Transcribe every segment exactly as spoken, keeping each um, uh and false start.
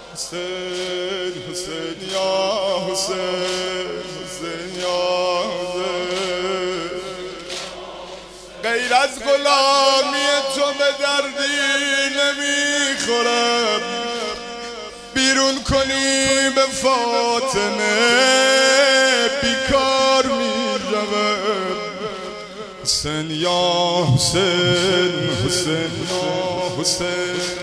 حسین حسین یا حسین حسین یا حسین، غیر از غلامی تو به دردی نمیخورم، بیرون کنی به فاطمه بیکار میروم. حسین یا حسین حسین یا حسین،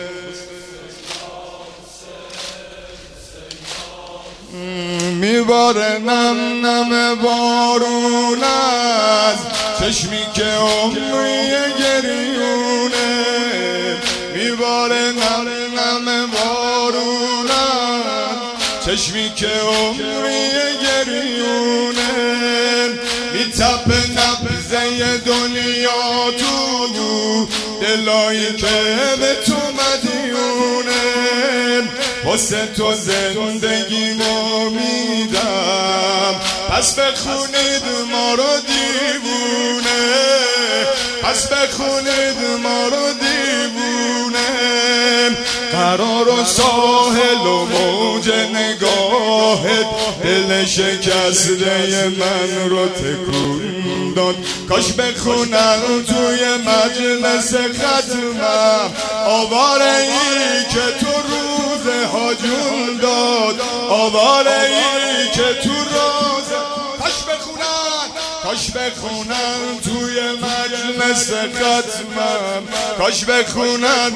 میباره نم نم بارون از چشمی که عمری گریونه، میباره نم نم بارون از چشمی که عمری گریونه، میتپه نبضه دنیا تو دلایی که به تو مدیونه، واسه تو زندگی ما میدم، پس بخونید ما رو دیوونه، پس بخونید ما رو دیوونه. قرار و ساحل و موج نگاهت دل شکسته من رو تکون داد، کاش بخونم توی مجلس ختمم آواره ای که تو روزه ها جون داد، آواره ای که تو روزه، کاش بخونم کاش بخونم توی مجلس ختمم، کاش بخونم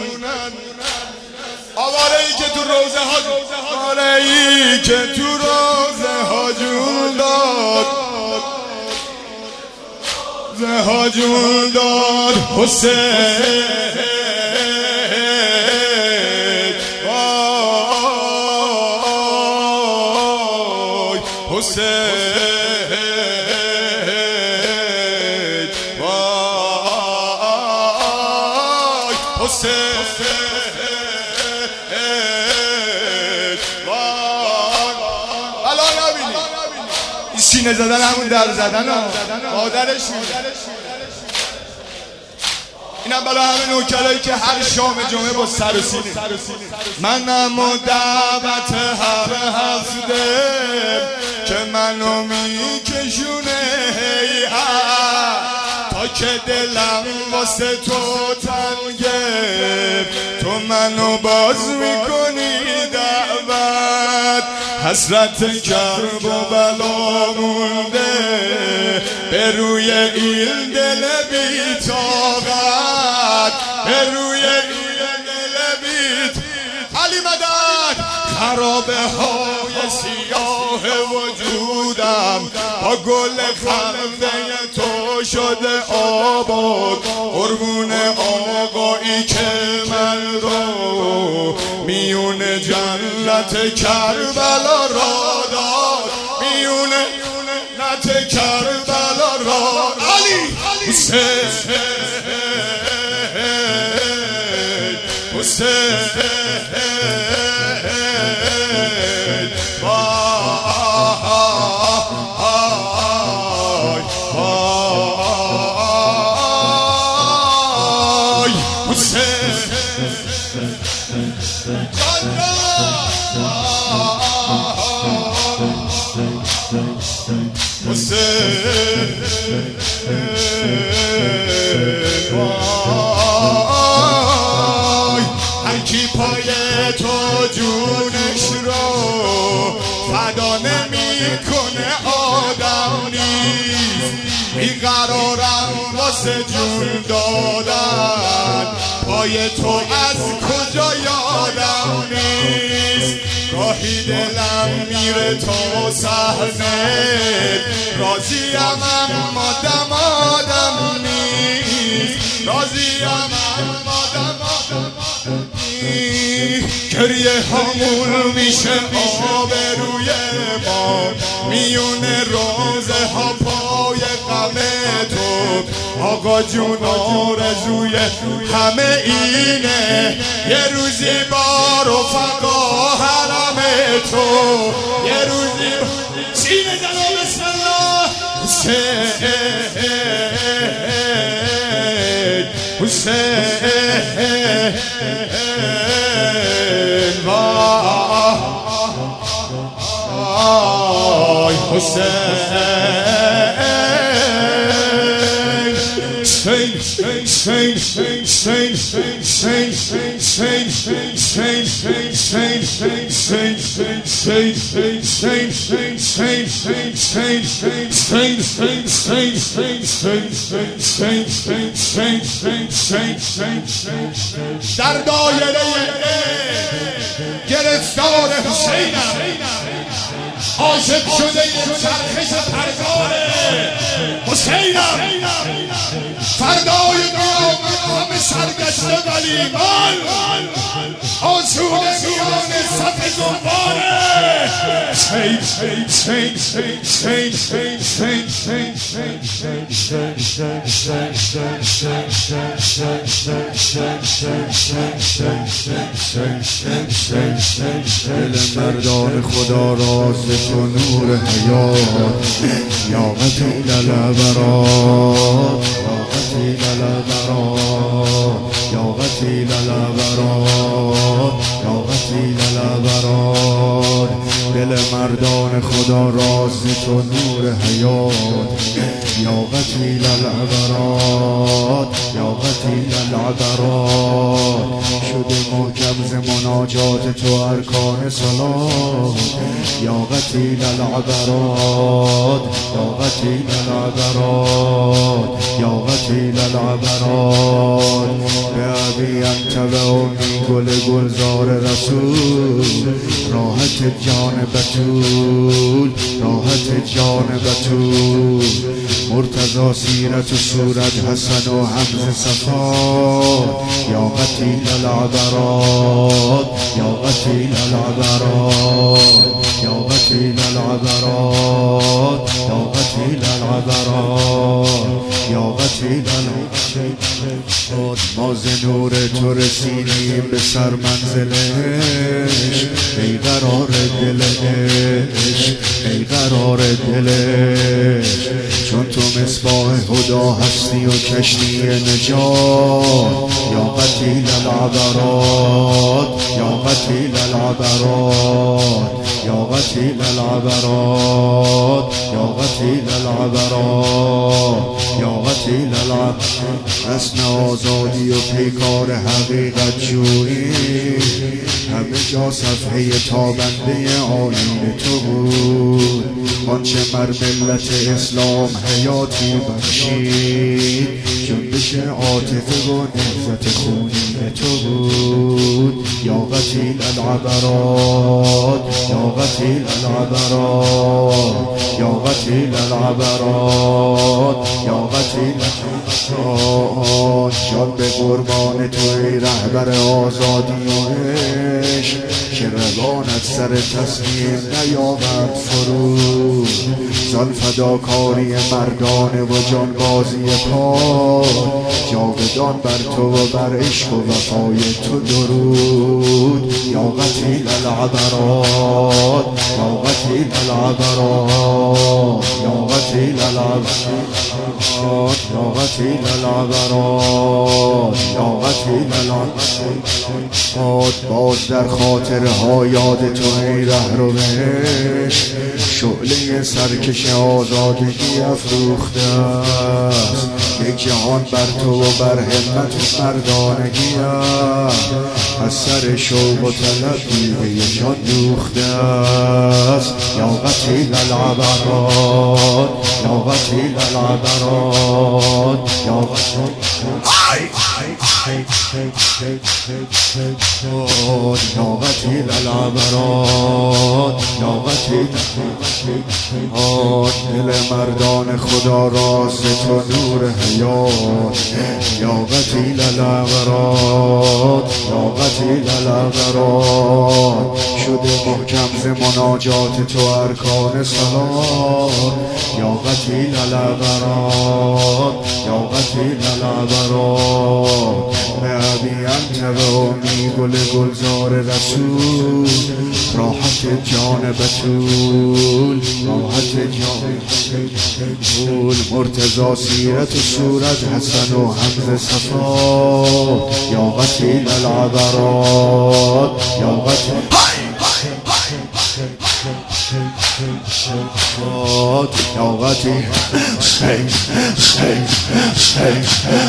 آواره ای که تو روزه ها، آواره ای که تو روزه ها جون داد، روزه ها جون داد. حسین وای حسین وای حسین سینه زدن همون در زدن ها مادرش میده. اینم برای همه نوکرایی که هر شام جمعه با سر و سینه منم و دعوت هر هفته که منو میکشونه تا که دلم واسه تو تنگه، تو منو باز میکنی دعوت، حسرت کرب و بلا مونده به روی این دل بی طاقت، به روی این دل بی علی مدد. خرابه های سیاه وجودم با گل خنده تو شده آباد، قربون آقایی که من رو میون جنت کربلا را داد، میون جنت کربلا را. علی حسین حسین هر کی پای تو جونش رو فدا نمیکنه آدم نیست، بیقرارم واسه جون دادن پای تو از کجا یادم نیست. گاهی دلم میره تا صحنه، راضیم اما دمادم نیست، راضیم اما دمادم نیست. گریه همون میشه آب روی ما، میون روزه ها پای غم تو. آقا جون آرزوی همه اینه یه روزی با رفقا حرم تو، یه روزی سینه زنو بسم الله. حسین حسین وای آی حسین در دایره گرفتار حسینم عاشق شده چرخش پرگار حسینم فردای قیامت همه سرگشته ولیمان آسوده میان صف زنباره دل مردان خدا راز تو نور حیات یا قتیل الابرار یا قتیل الابرار یا قتیل الابرار یا قتیل الابرار دل مردان خدا راز تو نور حیات یا قتیل الابرار یا قتیل الابرار شده محکم ز مناجات تو ارکان صلات یا قتیل العبرات یا قتیل العبرات یا قتیل العبرات به ابی انت و امی گل گلزار رسول راحت جان بتول راحت جان بتول مرتضی سیرت و صورت حسن و حمز صفا یا قتیل العبرات یا قتیل العبرات یا قتیل العبرات یا قتیل العبرات یا قتیل العبرات ما ز نور تو رسیدیم به سر منزلش ای قرار دلش ای قرار دلش چون تو مصباح هدا هستی و کشتی نجات یا قتیل العبرات یا قتیل العبرات یا قتیل العبرات یا قتیل العبرات یا قتیل العبرات رسم آزادی و پیکار حقیقت جویی همه جا صفحه تابنده آیین تو بود آنچه مر ملت اسلام حیاتی بخشید جنبش عاطفه و نهضت خونین تو بود یا قتیل العبرات یا قتیل العبرات یا قتیل العبرات یا قتیل العبرات جان به قربان تو ای رهبر آزادی و عشق که روانت سر تسلیم نیاورد فرود زان فداکاری مردانه و جانبازی پاک جاودان بر تو و بر عشق و وفای تو درود یا قتیل العبرات یا قتیل العبرات یا قتیل العبرات یا قتیل العبرات یا قتیل العبرات باز در خاطرها یاد تو ای رهروش شعله سرکش آزادگی افروخته است یک جهان بر تو و بر همت و مردانگی است از سر شوق و طلب دیده جان دوخته است یا قتیل العبرات یا قتیل العبرات یا قتیل یا قتیل العبرات یا قتیل دل مردان خدا راز تو نور حیات یا قتیل العبرات یا قتیل العبرات شده محکم ز مناجات تو ارکان صلات یا قتیل العبرات یا قتیل العبرات به ابی انت و امی گل گلزار رسول راحت جان بتول راحت جان بتول مرتضی سیرت و صورت حسن و حمز صفا یا قتیل العبرات یا قتیل حیات یا قتیل حسین حسین حسین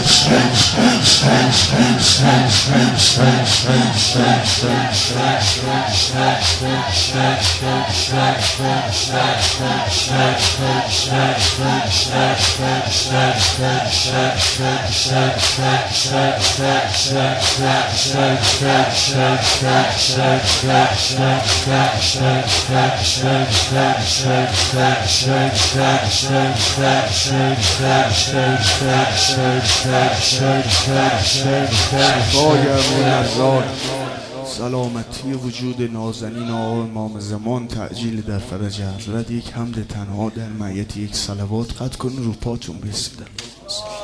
سلامتی وجود نازنین آقا امام زمان تعجیل در فرج حضرت. یک حمد تنها در معیت یک صلوات قد کن رو پاتون بسیدن.